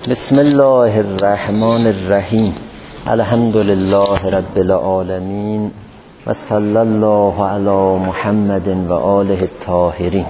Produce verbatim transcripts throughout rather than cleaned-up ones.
بسم الله الرحمن الرحیم. الحمد لله رب العالمین و صلی الله علی محمد و آله الطاهرین.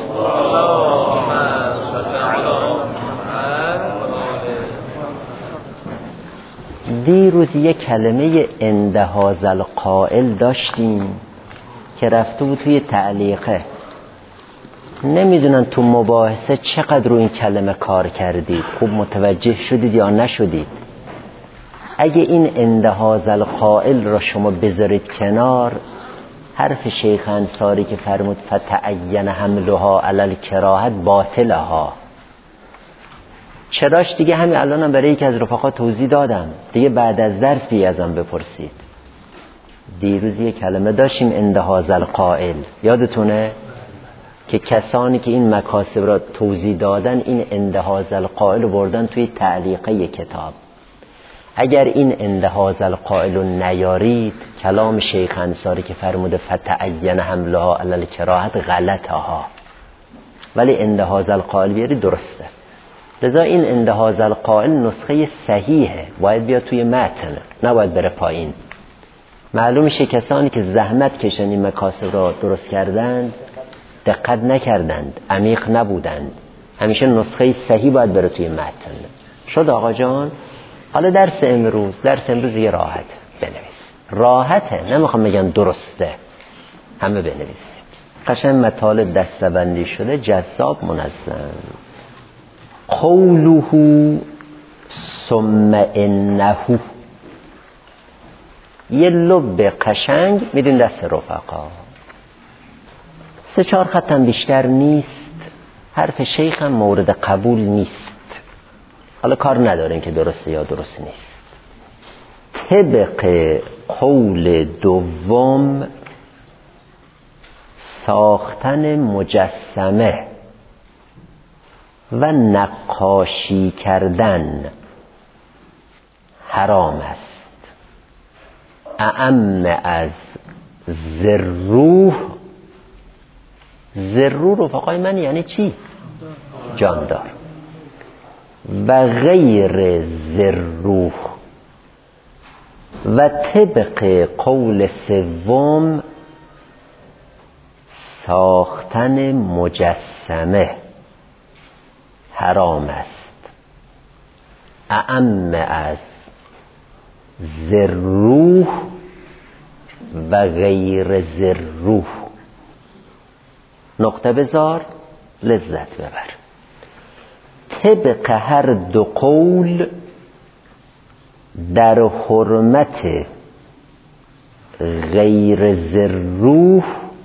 دیروز یک کلمه عند هذا القائل داشتیم که رفته بود توی تعلیقه. نمیدونن تو مباحثه چقدر رو این کلمه کار کردید، خوب متوجه شدید یا نشدید. اگه این عند هذا القائل را شما بذارید کنار، حرف شیخ انصاری که فرمود فتعین حملها علی الکراهه باطلها، چراش دیگه همین الانم برای یکی از رفقا توضیح دادم، دیگه بعد از درس بی ازم بپرسید. دیروز یک کلمه داشتیم عند هذا القائل، یادتونه که کسانی که این مکاسب را توضیح دادن این عند هذا القائل رو بردن توی تعلیقه کتاب. اگر این عند هذا القائل رو نیارید، کلام شیخ انصاری که فرموده فتعین حملها علی الکراهه غلطه ها، ولی عند هذا القائل بیارید درسته. لذا این عند هذا القائل نسخه صحیحه، باید بیاد توی متن، نباید بره پایین. معلوم میشه کسانی که زحمت کشن این مکاسب را درست کردند دقت نکردند، عمیق نبودند. همیشه نسخه صحیح باید بره توی متن. شد آقا جان؟ حالا درس امروز درس امروز یه راحت بنویس. راحته، نمیخوام بگن درسته، همه بنویسید. قشنگ مطالب دسته‌بندی شده، جذاب، منظم. قوله ثم انه، یه لب قشنگ میدین دست رفقا، سه چهار خطم بیشتر نیست. حرف شیخ هم مورد قبول نیست، حالا کار ندارین که درسته یا درست نیست. طبق قول دوم، ساختن مجسمه و نقاشی کردن حرام است، اعم از ذروح. ذروح رفقای من یعنی چی؟ جاندار. و غیر ذروح. و طبق قول سوم، ساختن مجسمه حرام است، اعم از ذروح و غیر ذروح. نقطه بذار، لذت ببر. طبق هر دو قول در حرمت غیر ذروح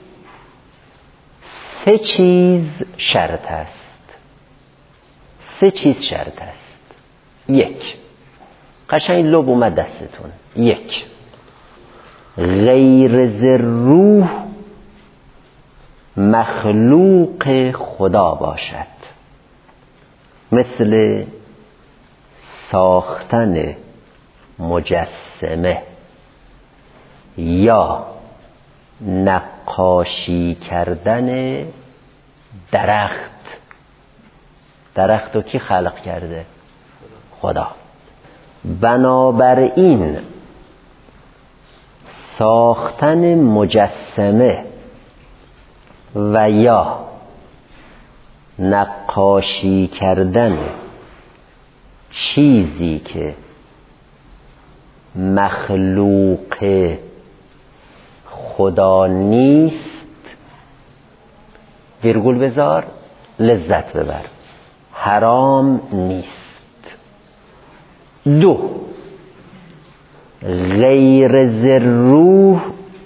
سه چیز شرط است. سه چیز شرط است. یک، قشنگ لب اومد دستتون. یک، غیر ذروح مخلوق خدا باشد، مثل ساختن مجسمه یا نقاشی کردن درخت. درخت رو کی خلق کرده؟ خدا. بنابراین ساختن مجسمه و یا نقاشی کردن چیزی که مخلوق خدا نیست، ویرگول بذار، لذت ببر، حرام نیست. دو، غیر ذروح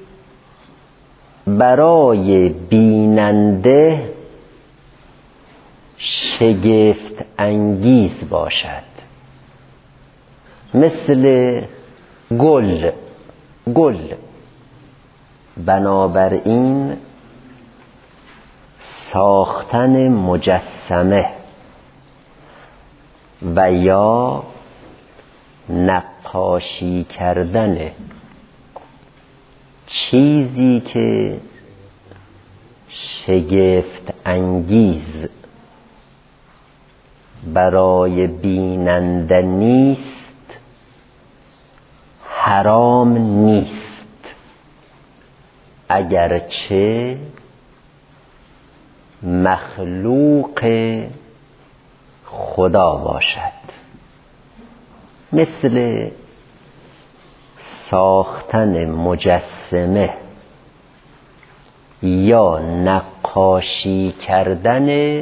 برای بیننده شگفت انگیز باشد، مثل گل. گل. بنابراین ساختن مجسمه و یا نقاشی کردن چیزی که شگفت انگیز برای بیننده نیست حرام نیست، اگرچه مخلوق خدا باشد. مثل ساختن مجسمه یا نقاشی کردن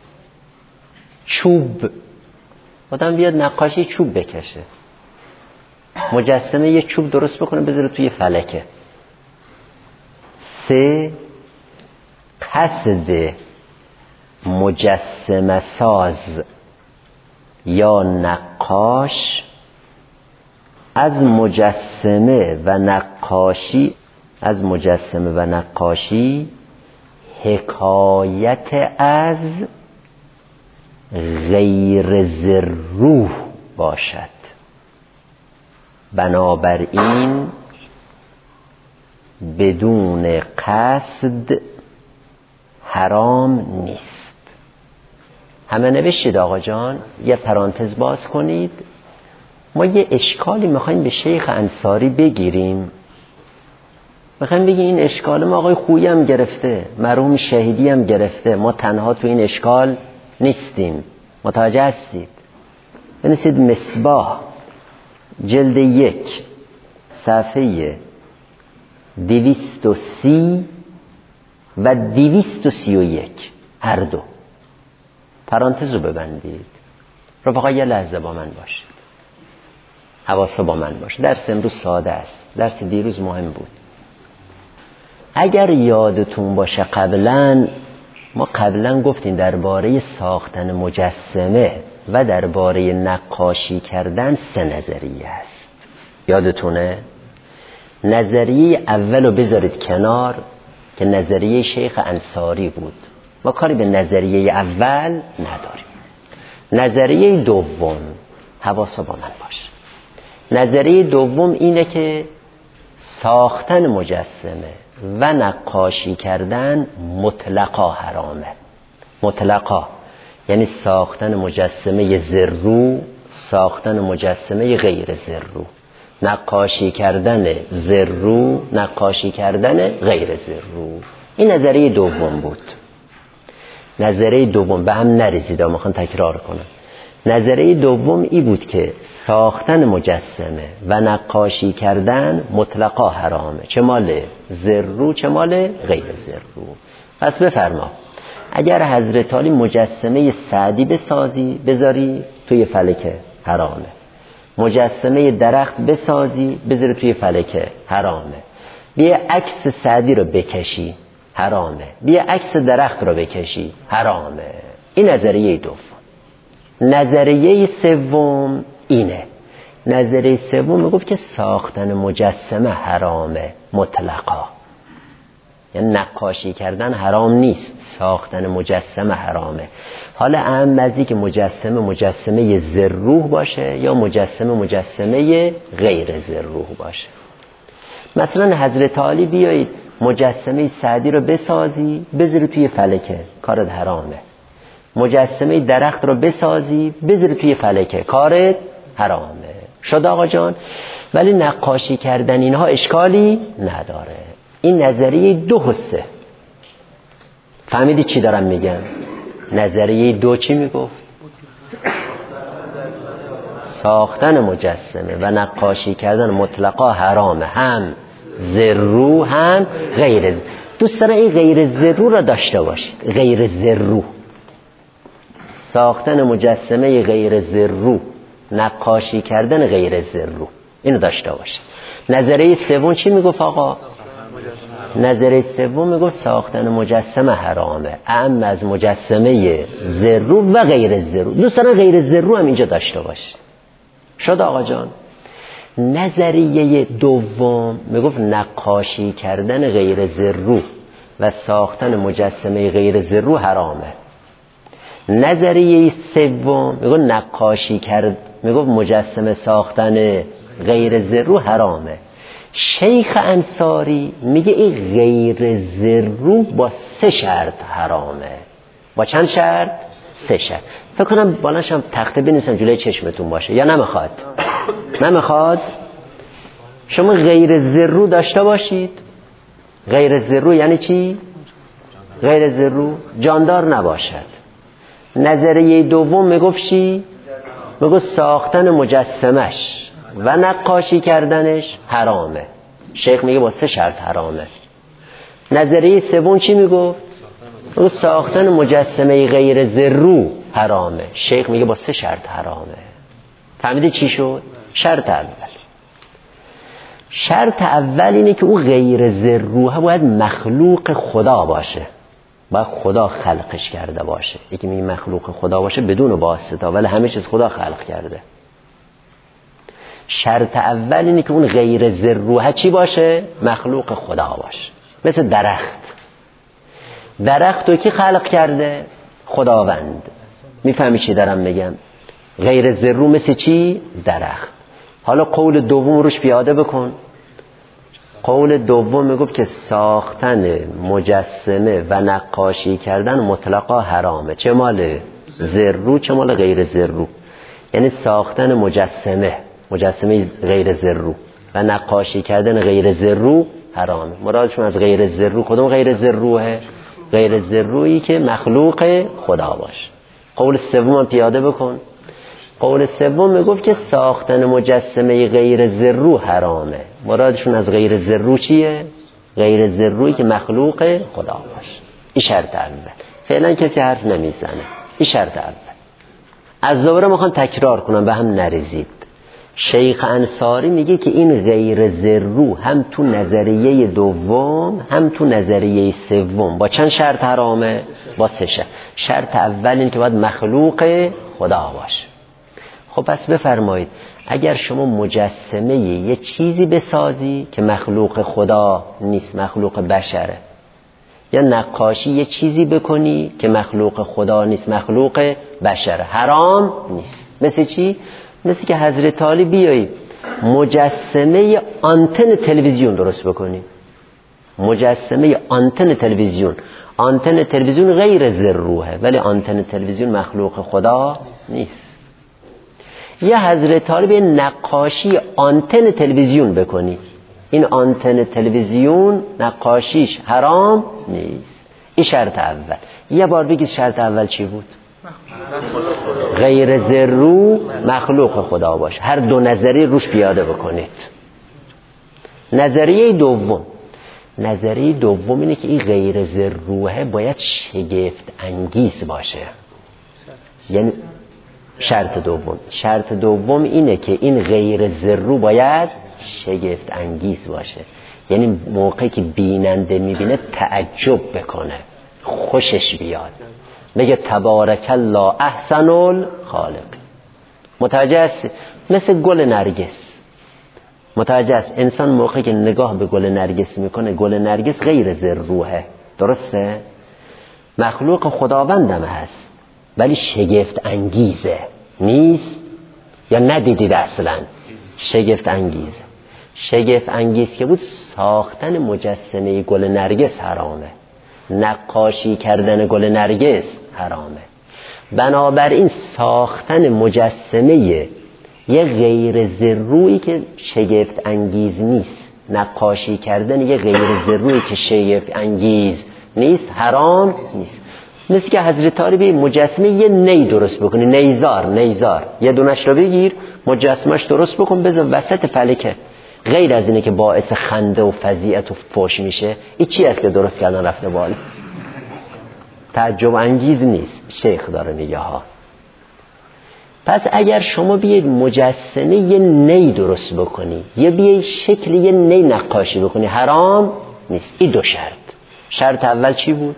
چوب. آدم بیاد نقاشی چوب بکشه، مجسمه یه چوب درست بکنه بذاره توی فلکه. سه، قصد مجسمه ساز یا نقاش از مجسمه و نقاشی از مجسمه و نقاشی حکایت از غیر ذروح باشد. بنابراین بدون قصد حرام نیست. همه نوشتید آقا جان؟ یه پرانتز باز کنید. ما یه اشکالی میخوایم به شیخ انصاری بگیریم، میخوایم بگیم این اشکال ما آقای خویی هم گرفته، مرحوم شهیدی هم گرفته، ما تنها تو این اشکال نیستیم. متوجه هستید؟ بنویسید مصباح جلد یک صفحه دویست و سی و دویست و سی و یک، هر دو پرانتز رو ببندید. رفقا یه لحظه با من باشید، حواسا با من باشه. درس امروز ساده است، درس دیروز مهم بود. اگر یادتون باشه قبلا ما قبلا گفتیم درباره ساختن مجسمه و درباره نقاشی کردن سه نظریه است. یادتونه؟ نظریه اول رو بذارید کنار که نظریه شیخ انصاری بود، ما کاری به نظریه اول نداریم. نظریه دوم، حواسا با من باشه، نظریه دوم اینه که ساختن مجسمه و نقاشی کردن مطلقا حرامه. مطلقا یعنی ساختن مجسمه ذرو، ساختن مجسمه غیر ذرو، نقاشی کردن ذرو، نقاشی کردن غیر ذرو. این نظریه دوم بود. نظریه دوم به هم نریزید، اما میخوام تکرار کنم. نظریه دوم ای بود که ساختن مجسمه و نقاشی کردن مطلقا حرامه، چه مال ذرو چه مال غیر ذرو. پس بفرما اگر حضرت علی مجسمه سعدی بسازی بذاری توی فلکه حرامه، مجسمه درخت بسازی بذاری توی فلکه حرامه، بیا عکس سعدی رو بکشی حرامه، بیا عکس درخت رو بکشی حرامه. این نظریه دوم. نظریه سوم اینه، نظریه سوم میگفت که ساختن مجسمه حرامه مطلقا، یعنی نقاشی کردن حرام نیست، ساختن مجسمه حرامه. حالا اهم از این که مجسمه مجسمه ذروح باشه یا مجسمه مجسمه غیر ذروح باشه. مثلا حضرت علی بیایید مجسمه سعدی رو بسازی بذاری توی فلکه، کارت حرامه. مجسمه درخت رو بسازی بذاری توی فلکه، کارت حرامه. شد آقا جان؟ ولی نقاشی کردن اینها اشکالی نداره. این نظریه دو حسه. فهمیدی چی دارم میگم؟ نظریه دو چی میگفت؟ ساختن مجسمه و نقاشی کردن مطلقا حرامه، هم ذرو هم غیر ذرو. دوست دارم این غیر ذرو را داشته باشید. غیر ذرو، ساختن مجسمه غیر ذرو، نقاشی کردن غیر ذرو، اینو داشته باشید. نظریه سوم چی میگفت آقا؟ نظریه سوم میگفت ساختن مجسمه حرامه، اما از مجسمه ذرو و غیر ذرو. دوست دارم غیر ذرو هم اینجا داشته باشید. شد آقا جان؟ نظریه دوم میگفت نقاشی کردن غیر ذرو و ساختن مجسمه غیر ذرو حرامه. نظریه سوم میگفت نقاشی کرد، میگفت مجسمه ساختن غیر ذرو حرامه. شیخ انصاری میگه این غیر ذرو با سه شرط حرامه. با چند شرط؟ سه شرط. فکر کنم بالاشم تخته بنویسم جلوی چشمتون باشه یا نمیخواد؟ نمیخواد؟ شما غیر ذرو داشته باشید. غیر ذرو یعنی چی؟ غیر ذرو جاندار نباشد. نظریه دوم میگفت چی؟ میگفت ساختن مجسمش و نقاشی کردنش حرامه. شیخ میگه با سه شرط حرامه. نظریه سوم چی میگفت؟ میگفت ساختن مجسمه غیر ذرو حرامه. شیخ میگه با سه شرط حرامه. فهمیدی چی شد؟ شرط اول شرط اول اینه که او غیر ذروه باید مخلوق خدا باشه، باید خدا خلقش کرده باشه. یکی میگه مخلوق خدا باشه بدون واسطه، ولی همه چیز خدا خلق کرده. شرط اول اینه که اون غیر ذروه چی باشه؟ مخلوق خدا باشه. مثل درخت. درخت رو کی خلق کرده؟ خداوند. میفهمی چی دارم میگم؟ غیر ذرو مثل چی؟ درخت. حالا قول دوم روش پیاده بکن. قول دوم میگفت که ساختن مجسمه و نقاشی کردن مطلقا حرامه، چه مال ذرو چه مال غیر ذرو. یعنی ساختن مجسمه مجسمه غیر ذرو و نقاشی کردن غیر ذرو حرامه. مرادشون از غیر ذرو کدوم غیر ذروه؟ غیر ذرویی که مخلوق خدا باشه. قول سوم پیاده بکن. قول سوم میگفت که ساختن مجسمه غیر ذرو حرامه. مرادشون از غیر ذرو چیه؟ غیر ذرویی که مخلوق خدا باشه. این شرط اول. فعلا کسی حرف نمیزنه. این شرط اول. از دوباره میخوام تکرار کنم به هم نریزید. شیخ انصاری میگه که این غیر ذرو هم تو نظریه دوم هم تو نظریه سوم با چند شرط حرامه؟ با سه شرط. شرط اول این که باید مخلوق خدا باشه. خب پس بفرمایید اگر شما مجسمه یه چیزی بسازی که مخلوق خدا نیست، مخلوق بشره، یا نقاشی یه چیزی بکنی که مخلوق خدا نیست، مخلوق بشره، حرام نیست. مثل چی؟ مثل که حضرت علی بیایی مجسمه آنتن تلویزیون درست بکنی. مجسمه آنتن تلویزیون. آنتن تلویزیون غیر ذروه ولی آنتن تلویزیون مخلوق خدا نیست. یا حضرت علی به نقاشی آنتن تلویزیون بکنی، این آنتن تلویزیون نقاشیش حرام نیست. این شرط اول. یه بار بگید شرط اول چی بود؟ غیر ذرو مخلوق خدا باشه. هر دو نظریه روش پیاده بکنید. نظریه دوم نظریه دوم اینه که این غیر ذروه باید شگفت انگیز باشه. یعنی شرط دوم شرط دوم اینه که این غیر ذرو باید شگفت انگیز باشه. یعنی موقعی که بیننده میبینه تعجب بکنه، خوشش بیاد، بگه تبارک الله احسن الخالق. متوجه است؟ مثل گل نرگس. متوجه است؟ انسان موقعی که نگاه به گل نرگس میکنه، گل نرگس غیر ذروه، درسته؟ مخلوق خداوندم هست ولی شگفت انگیزه نیست. یا ندیدید اصلا؟ شگفت انگیزه. شگفت انگیز که بود ساختن مجسمه گل نرگس حرامه، نقاشی کردن گل نرگس حرامه. بنابراین ساختن مجسمه یه غیر ذرویی که شگفت انگیز نیست، نقاشی کردن یه غیر ذرویی که شگفت انگیز نیست حرام نیست. مثل که حضرت علی مجسمه یه نی درست بکنی، نیزار نیزار یه دونش رو بگیر مجسمهش درست بکن بذار وسط فلکه، غیر از اینه که باعث خنده و فضیعت و فوش میشه، این چی است که درست کردن رفته بالا؟ تعجب انگیز نیست. شیخ داره میگه ها. پس اگر شما بیاید مجسمه یه نی درست بکنی یا بیاید شکل یه نی نقاشی بکنی حرام نیست. این دو شرط. شرط اول چی بود؟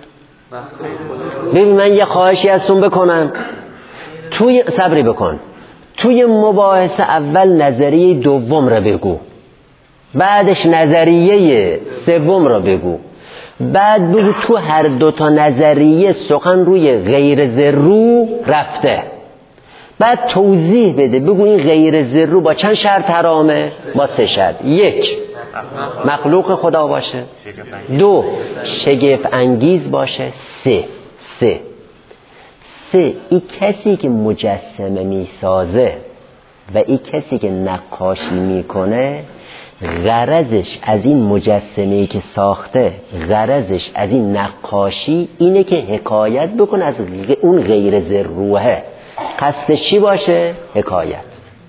ببین من یه خواهشی ازتون بکنم، توی صبری بکن، توی مباحث اول نظریه دوم را بگو، بعدش نظریه سوم را بگو، بعد بگو تو هر دو تا نظریه سخن روی غیر ذرو رفته، بعد توضیح بده بگو این غیر ذرو با چند شرط حرامه؟ با سه شرط. یک، مخلوق خدا باشه. دو، شگفت انگیز باشه. سه سه سه، این کسی که مجسمه میسازه و این کسی که نقاشی میکنه غرضش از این مجسمه‌ای که ساخته، غرضش از این نقاشی اینه که حکایت بکنه از اون غیر ذروحه. قصدش چی باشه؟ حکایت.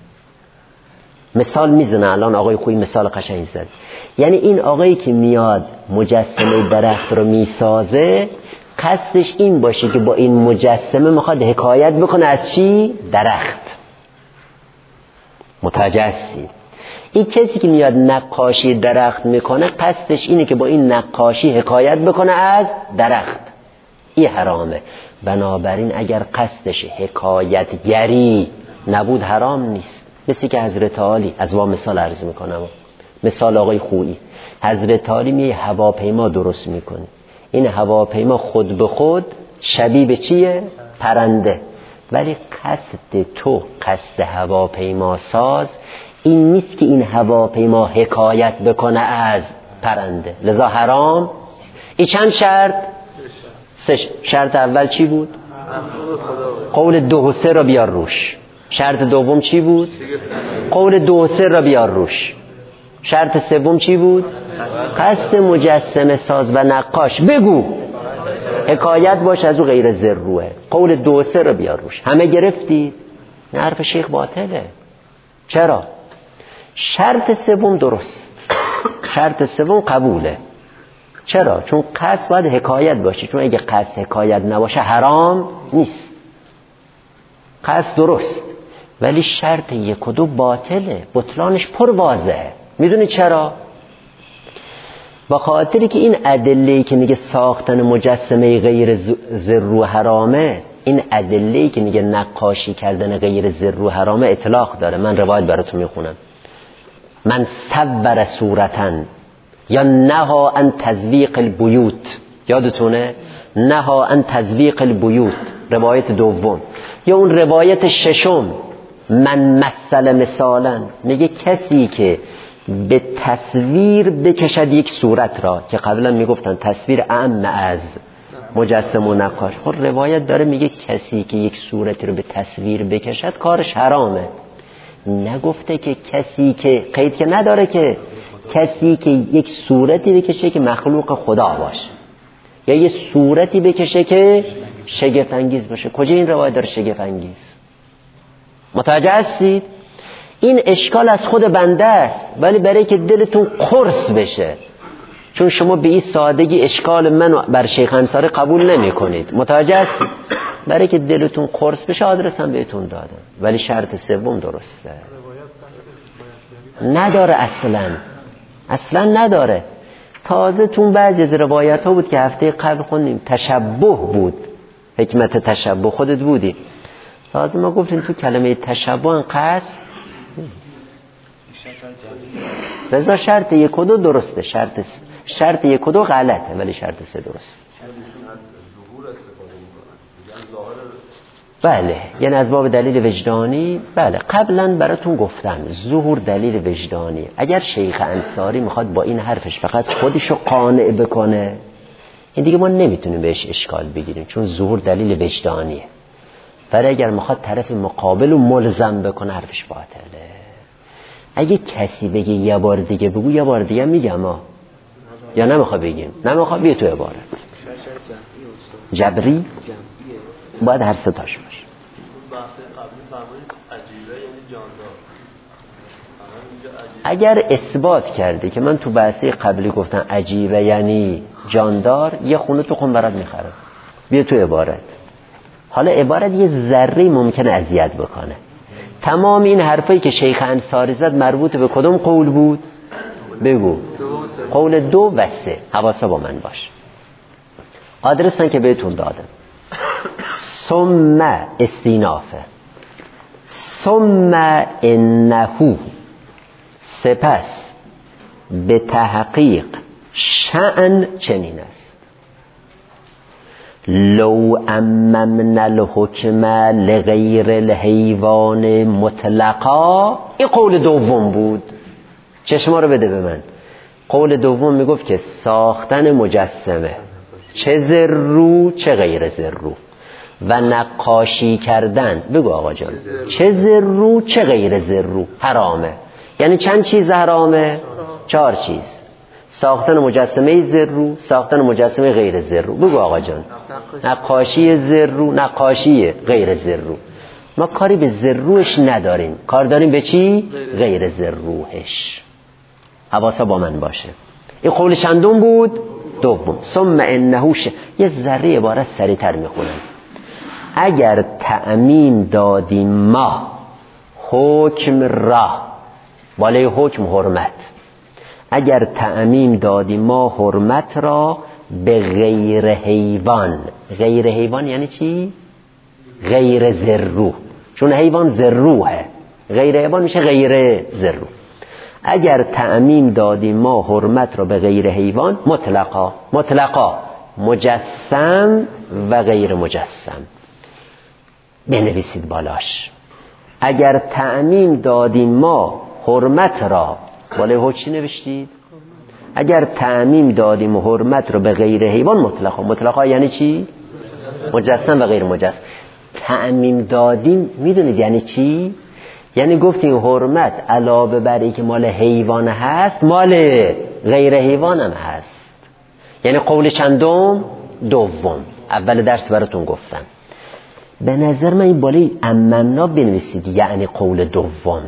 مثال میزنه الان آقای خویی مثال قشنگی زد. یعنی این آقایی که میاد مجسمه درخت رو میسازه قصدش این باشه که با این مجسمه میخواد حکایت بکنه از چی؟ درخت. متوجه هستی؟ این کسی که میاد نقاشی درخت میکنه قصدش اینه که با این نقاشی حکایت بکنه از درخت. این حرامه. بنابراین اگر قصدش حکایتگری نبود حرام نیست. مثل که حضرت عالی، از وا مثال عرض میکنم، مثال آقای خویی، حضرت عالی میه هواپیما درست میکنه. این هواپیما خود به خود شبیه به چیه؟ پرنده. ولی قصد تو، قصد هواپیما ساز این نیست که این هواپیما حکایت بکنه از پرنده، لذا حرام. این چند شرط؟ سه شرط. اول چی بود؟ قول دو و سه را بیار روش. شرط دوم چی بود؟ قول دو و سه را بیار روش. شرط سوم چی بود؟ قصد مجسمه ساز و نقاش بگو حکایت باش از او غیر ذروه. قول دو و سه را بیار روش. همه گرفتید؟ نه، حرف شیخ باطله. چرا؟ شرط سوم درست، شرط سوم قبوله. چرا؟ چون قصد باید حکایت باشه. چون اگه قصد حکایت نباشه حرام نیست. قصد درست ولی شرط یک و دو باطله، بطلانش پر واضحه. میدونی چرا؟ با خاطری که این ادله‌ای که میگه ساختن مجسمه غیر ذرو حرامه، این ادله‌ای که میگه نقاشی کردن غیر ذرو حرامه اطلاق داره. من روایت براتون میخونم. من صور صورتن یا نها ان تزویق البیوت، یادتونه؟ نها ان تزویق البیوت، روایت دوم. یا اون روایت ششم، من مثل مثالا، میگه کسی که به تصویر بکشد یک صورت را، که قبلا میگفتن تصویر اعم از مجسم و نقاش. خب روایت داره میگه کسی که یک صورتی رو به تصویر بکشد کارش حرامه. نگفته که کسی که، قید که نداره که کسی که یک صورتی بکشه که مخلوق خدا باشه یا یک صورتی بکشه که شگفت انگیز باشه. کجا این روایت داره شگفت انگیز؟ متوجه هستید؟ این اشکال از خود بنده است، ولی برای که دلتون قرص بشه، چون شما به این سادگی اشکال من بر شیخ انصاری قبول نمی کنید. متوجه هستید؟ برای که دلتون قرص بشه آدرسم بهتون دادم. ولی شرط سوم درسته. نداره اصلا، اصلا نداره. تازه تون بعضی از روایت ها بود که هفته قبل خوندیم تشبه بود، حکمت تشبه خودت بودی. تازه ما گفتیم تو کلمه تشبه ان قصد رضا شرط یک و دو درسته، شرط شرط یک و دو غلطه ولی شرط سه درست. بله، یعنی از باب دلیل وجدانی. بله، قبلا براتون گفتم ظهور دلیل وجدانی. اگر شیخ انصاری میخواد با این حرفش فقط خودشو قانع بکنه، این دیگه ما نمیتونیم بهش اشکال بگیریم، چون ظهور دلیل وجدانیه. ولی اگر میخواد طرف مقابل رو ملزم بکنه حرفش باطله. اگه کسی بگه یه بار دیگه بگو، یه بار دیگه میگم ها، یا نمیخواد بگیم، نمیخواد بگه تو عبارت جبری باید هر سه تاش باشه. اگر اثبات کرده که من تو بحثه قبلی گفتم عجیبه یعنی جاندار، یه خونه تو خون برات میخرم، بیا تو عبارت. حالا عبارت یه ذره ممکنه اذیت بکنه. تمام این حرفایی که شیخ انصاری زد مربوط به کدوم قول بود؟ بگو. قول دو و سه. حواسا با من باش. آدرسن که بهتون دادم. ثم استینافه، ثم انهو، سپس به تحقیق شأن چنین است. لو اممن الحکم لغیر الحیوان مطلقا، این قول دوم بود. چشما رو بده به من. قول دوم میگفت که ساختن مجسمه چه ذرو چه غیر ذرو و نقاشی کردن. بگو آقا جان چه زرو چه غیر زرو حرامه. یعنی چند چیز حرامه؟ چهار چیز: ساختن مجسمه زرو، ساختن مجسمه غیر زرو. بگو آقا جان. نقاشی زرو، نقاشی غیر زرو. ما کاری به زروش نداریم، کار داریم به چی؟ غیر زروهش. حواسا با من باشه. این قول چندم بود؟ دوم. ثم انه ش... یه ذره عبارت سریعتر میخونم. اگر تعمیم دادیم ما حکم را، بالای حکم حرمت، اگر تعمیم دادیم ما حرمت را به غیر حیوان. غیر حیوان یعنی چی؟ غیر زرو، چون حیوان زروه، غیر حیوان میشه غیر زرو. اگر تعمیم دادیم ما حرمت را به غیر حیوان مطلقا، مطلقا مجسم و غیر مجسم بنویسید بالاش. اگر تعمیم دادیم ما حرمت را، بالای حکم چی نوشتید؟ اگر تعمیم دادیم حرمت را به غیر حیوان مطلقا. مطلقا یعنی چی؟ مجسم و غیر مجسم. تعمیم دادیم میدونید یعنی چی؟ یعنی گفتیم حرمت علاوه بر این که مال حیوان هست مال غیر حیوان هم هست. یعنی قول چندم؟ دوم. اول درس براتون گفتم. به نظر من این بالای اممنا بنویسید یعنی قول دوم.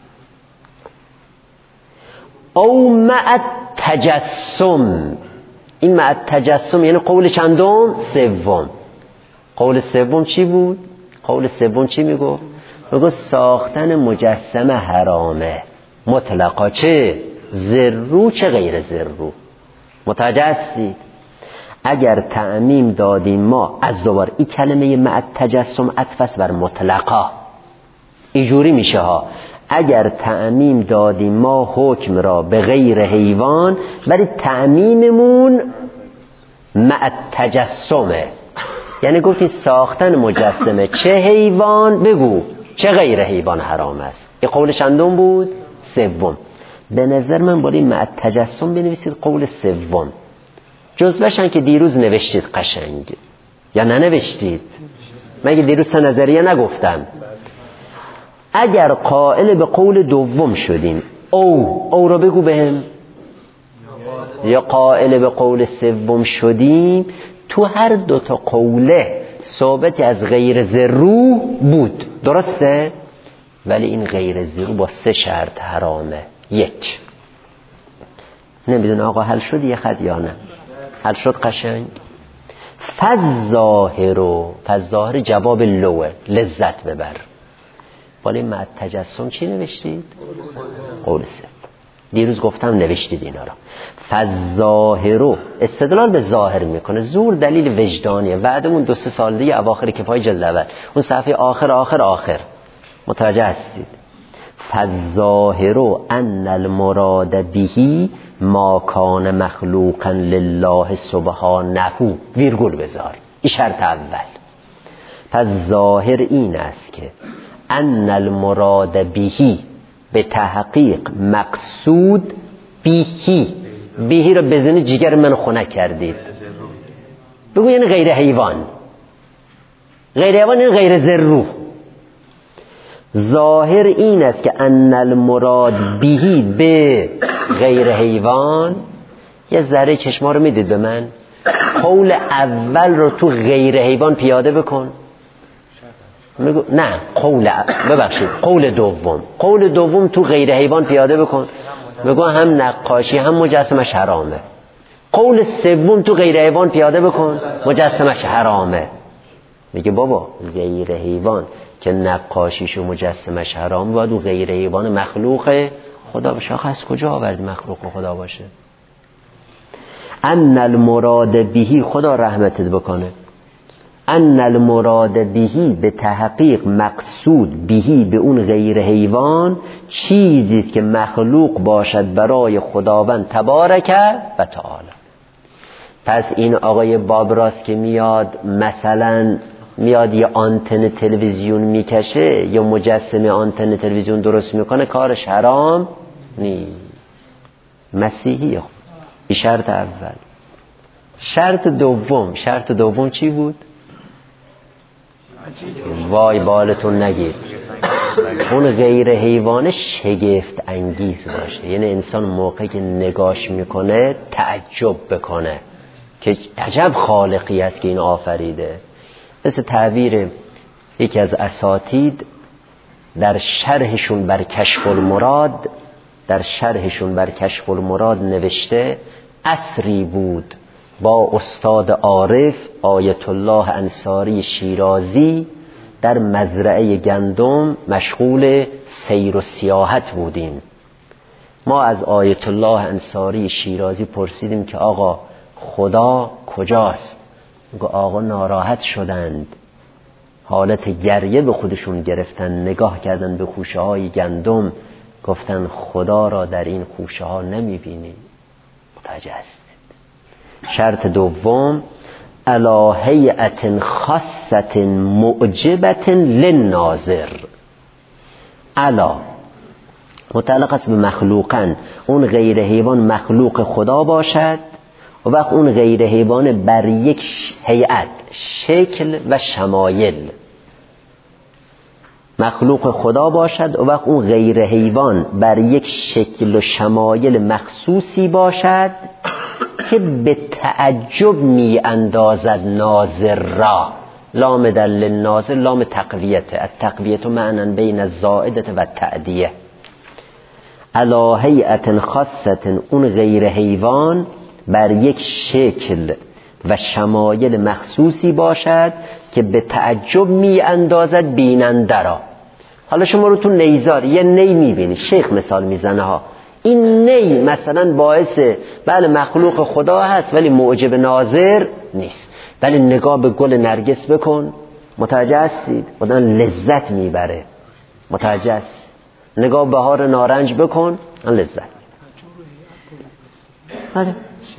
او مع تجسم. این مع تجسم یعنی قول چندم؟ سوم. قول سوم چی بود؟ قول سوم چی میگو؟ میگو ساختن مجسمه حرامه مطلقا، چه زرو چه غیر زرو. متوجه هستی؟ اگر تعمیم دادیم ما، از دوبار این کلمه مع تجسم عطف بر مطلقا، اینجوری میشه ها. اگر تعمیم دادیم ما حکم را به غیر حیوان، ولی تعمیممون مع تجسمه، یعنی گفتید ساختن مجسمه چه حیوان بگو چه غیر حیوان حرام است. این قول چندم بود؟ سوم. به نظر من باید مع تجسم بنویسید قول سوم. جزوه‌شن که دیروز نوشتید قشنگ یا ننوشتید؟ مگه دیروز تا نظریه نگفتم؟ اگر قائل به قول دوم شدیم، او او را بگو بهم، یا قائل به قول سوم شدیم، تو هر دو تا قوله ثابت از غیر زرو بود، درسته؟ ولی این غیر زرو با سه شرط حرامه. یک، نمیدونه آقا حل شد یه خط یا نه؟ حل شد قشنگ. فالظاهر، فالظاهر جواب لوه، لذت ببر. بالای مع تجسم چی نوشتید؟ قول سه. دیروز گفتم نوشتید اینا را. فالظاهر استدلال به ظاهر میکنه. زور دلیل وجدانیه. بعدمون دو سه سال دیگه اواخر کفای جلد اول اون صفحه آخر آخر آخر متوجه هستید؟ فالظاهر ان المراد به ما کان مخلوقا لله سبحانه. ویرگول بذار، این شرط اول. پس ظاهر این است که ان المراد به به تحقیق مقصود بیهی. بیهی رو بزنی جگر من خنک کردید. بگو یعنی غیر حیوان. غیر حیوان یعنی غیر ذرو. ظاهر این است که ان المراد بیهی به غیر حیوان. یه ذره چشما رو میدید به من. قول اول رو تو غیر حیوان پیاده بکن. میگو نه قول ببخشید قول دوم قول دوم تو غیر حیوان پیاده بکن. میگو هم نقاشی هم مجسمش حرامه. قول سوم تو غیر حیوان پیاده بکن، مجسمش حرامه. میگه بابا غیر حیوان که نقاشیش و مجسمش حرام، باید اون غیر حیوان مخلوق خدا باشه. از کجا آوردی مخلوق خدا باشه؟ ان المراد بهی، خدا رحمتت بکنه، ان المراد بهی به تحقیق مقصود بهی به اون غیر حیوان چیزی که مخلوق باشد برای خداوند تبارک و تعالی. پس این آقای بابراس که میاد مثلا میاد یه آنتن تلویزیون میکشه یا مجسمه آنتن تلویزیون درست میکنه، کارش حرام نیست. مسیحیه. این شرط اول. شرط دوم، شرط دوم چی بود؟ وای بالتون نگید. اون غیر حیوان شگفت انگیز باشه، یعنی انسان موقعی که نگاش میکنه تعجب بکنه که عجب خالقی است که این آفریده. مثل تعبیر یکی از اساتید در شرحشون بر کشف المراد در شرحشون بر کشف المراد نوشته عصری بود با استاد عارف آیت الله انصاری شیرازی در مزرعه گندم مشغول سیر و سیاحت بودیم. ما از آیت الله انصاری شیرازی پرسیدیم که آقا خدا کجاست؟ میگه آقا ناراحت شدند، حالت گریه به خودشون گرفتن، نگاه کردن به خوشه های گندم، گفتن خدا را در این خوشه ها نمیبینی. متوجه است. شرط دوم علی هیئة خاصة معجبة للناظر. علا متعلق است به مخلوقن، اون غیر حیوان مخلوق خدا باشد و وقت اون غیر حیوان بر یک هیئت شکل و شمایل مخلوق خدا باشد و وقت اون غیر حیوان بر یک شکل و شمایل مخصوصی باشد که به تعجب می اندازد ناظر را. لام دل ناظر لام تقویته، التقویت معنی بین الزائدة و التعدیه. علی هیئة خاصة اون غیر حیوان بر یک شکل و شمایل مخصوصی باشد که به تعجب می اندازد بیننده را. حالا شما رو تو نیزار یه نی می بینی، شیخ مثال میزنه ها، این نی مثلا باعث بله مخلوق خدا هست ولی معجب ناظر نیست. ولی نگاه به گل نرگس بکن، متوجه هستید؟ آدم لذت میبره. متوجه است؟ نگاه بهار نارنج بکن، لذت. بله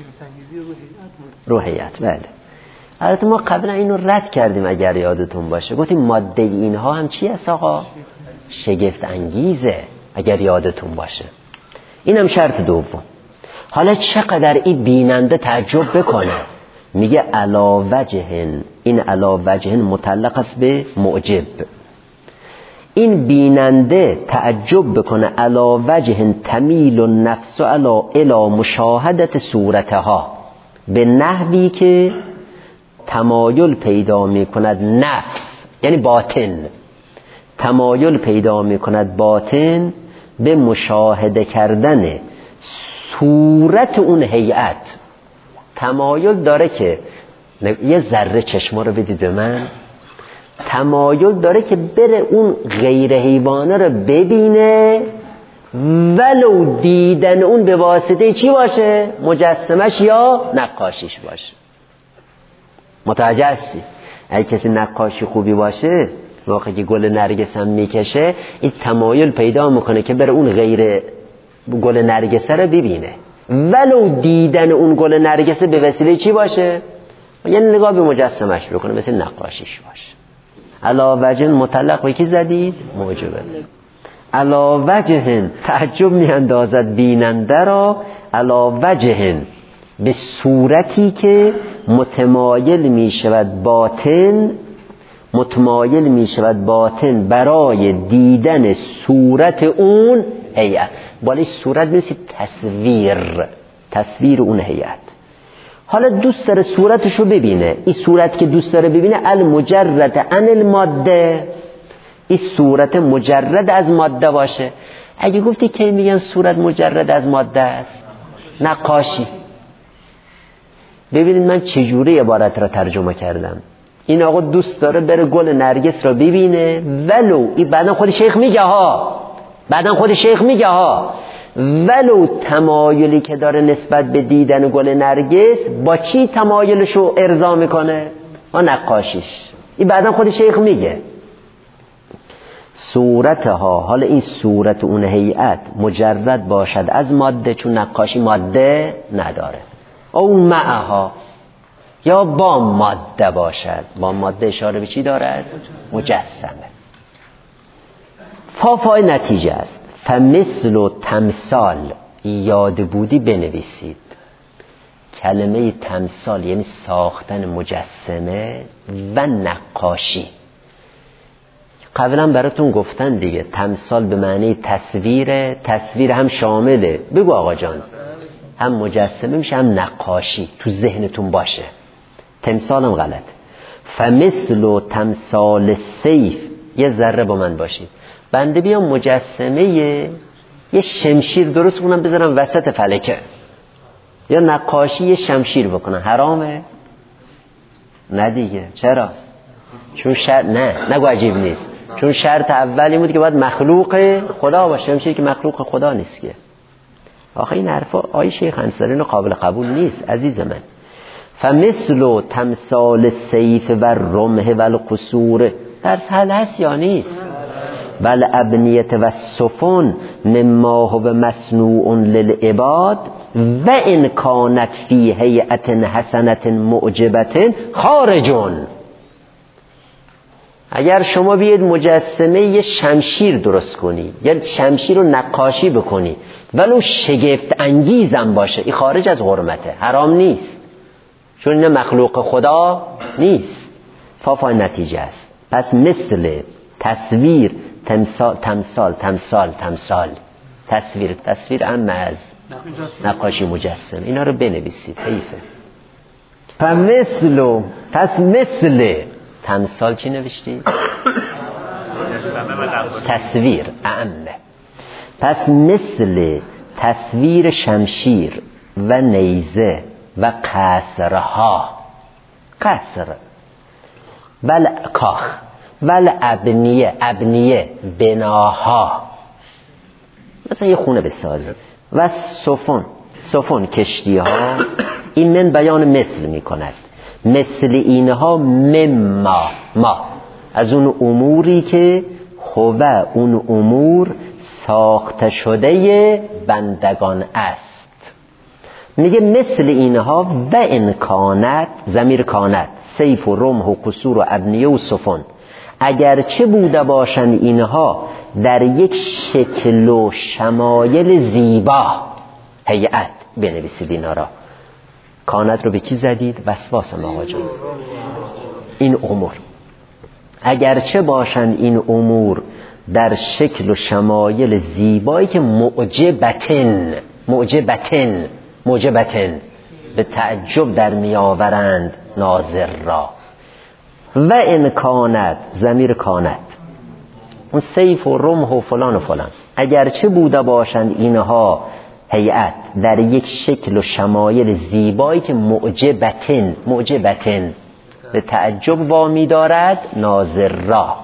روحیت. بله البته ما قبلا اینو رد کردیم اگر یادتون باشه، گفتیم ماده اینها هم چی است آقا؟ شگفت انگیزه اگر یادتون باشه. اینم شرط دوم. حالا چقدر این بیننده تعجب بکنه، میگه علا وجهن، این علا وجهن متعلق است به معجب. این بیننده تعجب بکنه علا وجهن تمیل النفس علا الی مشاهدت صورتها، به نحوی که تمایل پیدا میکند نفس یعنی باطن، تمایل پیدا میکند باطن به مشاهده کردن صورت اون هیئت. تمایل داره که یه ذره چشما رو بدید به من، تمایل داره که بره اون غیر حیوانه رو ببینه ولو دیدن اون به واسطه چی باشه؟ مجسمش یا نقاشیش باشه. متوجه هستی؟ اگه کسی نقاشی خوبی باشه واقعی که گل نرگس هم میکشه، این تمایل پیدا میکنه که بره اون غیر گل نرگسه رو ببینه ولو دیدن اون گل نرگسه به وسیله چی باشه؟ یعنی نگاه به مجسمش بکنه مثل نقاشیش باشه. علا وجهن مطلق به کی زدید؟ موجبه. علا وجهن تعجب میاندازد بیننده را، علا وجهن به صورتی که متمایل میشود باطن، متمایل میشود باطن برای دیدن صورت اون هیئت. بالای صورت مثل تصویر، تصویر اون هیئت. حالا دوست داره صورتشو ببینه، این صورت که دوست داره ببینه المجرد عن الماده، این صورت مجرد از ماده باشه. اگه گفتی که میگن صورت مجرد از ماده است؟ نقاشی. ببینید من چجوری عبارت را ترجمه کردم. این آقا دوست داره بره گل نرگس را ببینه ولو، این بعدا خود شیخ میگه ها، بعدا خود شیخ میگه ها، ولو تمایلی که داره نسبت به دیدن گل نرگس با چی تمایلشو ارضا میکنه؟ با نقاشیش. این بعدا خود شیخ میگه صورتها، حالا این صورت اون هیئت مجرد باشد از ماده، چون نقاشی ماده نداره، او معها یا با ماده باشد. با ماده اشاره به چی دارد؟ مجسمه. فافای نتیجه است. فمثل و تمثال، یاد بودی بنویسید. کلمه تمثال یعنی ساختن مجسمه و نقاشی. قبلا براتون گفتن دیگه، تمثال به معنی تصویر، تصویر هم شامله، بگو آقا جان، هم مجسمه میشه هم نقاشی، تو ذهنتون باشه. تمثال هم غلط. فمثل و تمثال سیف، یه ذره با من باشید، بنده بیام مجسمه یه شمشیر درست کنم بذارم وسط فلکه، یا نقاشی یه شمشیر بکنم، حرامه؟ نه دیگه. چرا؟ چون شرط، نه نگو عجیب نیست، چون شرط اولی بود که باید مخلوق خدا باشه، شمشیر که مخلوق خدا نیست که. آخه این حرفا آی شیخ انصاری قابل قبول نیست عزیز من. فمثل تمثال السیف و الرمح و القصور، در حل هست یا نیست؟ بل ابنیت و السفن مما هو مصنوع للعباد و ان کانت فی هیئت حسنت معجبت خارجون. اگر شما بیاید مجسمه یه شمشیر درست کنی یا شمشیر رو نقاشی بکنی ولو شگفت انگیزم باشه، این خارج از حرمته، حرام نیست، چون این مخلوق خدا نیست. فافای نتیجه است. پس مثل تصویر، تمثال تمثال تمثال تمثال تصویر، تصویر هم از نقاشی مجسم، اینا رو بنویسید، حیفه. فمثل، پس مثل تمثال چی نوشتی؟ تصویر اعمه. پس مثل تصویر شمشیر و نیزه و قصرها، قصر ول کاخ ول ابنیه، ابنیه بناها، مثلا یه خونه بسازه، و سفن، سفن کشتی ها. این من بیان مثل می کند، مثل اینها مما، ما از اون اموری که هو اون امور ساخته شده بندگان است. میگه مثل اینها و ان کانت، ضمیر کانت، سیف و رمح و قصور و ابنیه و سفن، اگرچه بوده باشند اینها در یک شکل و شمایل زیبا، هیئت بنویسید اینا را. کانت رو به کی زدید؟ وسواس آقا جان. این امور اگرچه باشند این امور در شکل و شمایل زیبایی که معجبتن، معجبتن معجبتن به تعجب در میآورند ناظر را. و ان کانت، ضمیر کانت، اون سیف و رمح و فلان و فلان، اگرچه بوده باشند اینها هیئت در یک شکل و شمایل زیبایی که معجبتن، معجبتن به تعجب وامی دارد ناظر را.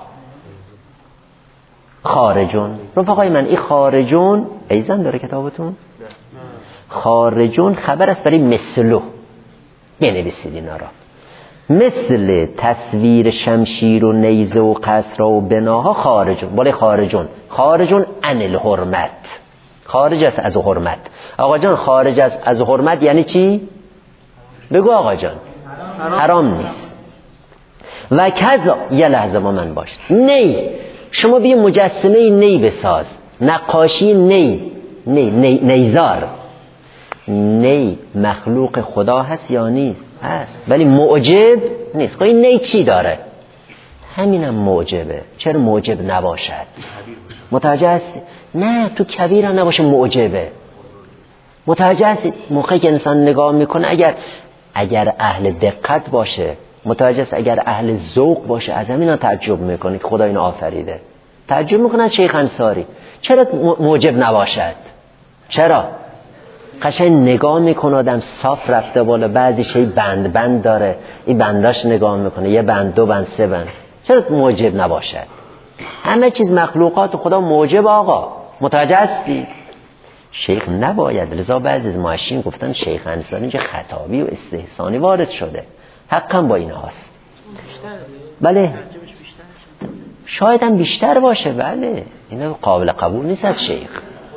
خارجون، رفقای من، این خارجون ایزن داره کتابتون؟ خارجون خبر است برای مثلو، بنویسید اینا را. مثل تصویر شمشیر و نیزه و قصر و بناها خارجون، بالای خارجون، خارجون عن الحرمت، خارج است از حرمت. آقا جان خارج است از حرمت یعنی چی؟ بگو آقا جان. حرام نیست. و کذا، یه لحظه با من باش، نی، شما بیا مجسمه نی بساز، نقاشی نی، نی نی نیزار. نی مخلوق خدا هست یا نیست؟ هست، ولی معجب نیست. خب این نی چی داره؟ همینم معجبه. چرا معجب نباشد؟ متوجه هستی؟ نه تو کبیر نباشه معجبه. متوجه هستی؟ موقعی که انسان نگاه میکنه، اگر اگر اهل دقت باشه، متوجه است، اگر اهل ذوق باشه، از همینا تعجب میکنه که خدا اینو آفریده. تعجب میکنه از شیخ انصاری. چرا معجب نباشد؟ چرا؟ قشنگ نگاه میکنه آدم، صاف رفته بالا، بعضی شی بند بند داره، این بنداش نگاه میکنه، یه بند، دو بند، سه بند. چرا معجب نباشد؟ همه چیز مخلوقات خدا معجب آقا. متوجه هستی؟ شیخ نباید، لذا بعضی از معشین گفتن شیخ انصاری اینجا خطابی و استحسانی وارد شده. حقا با این هاست. بله شاید هم بیشتر باشه، بله این قابل قبول نیست از شیخ.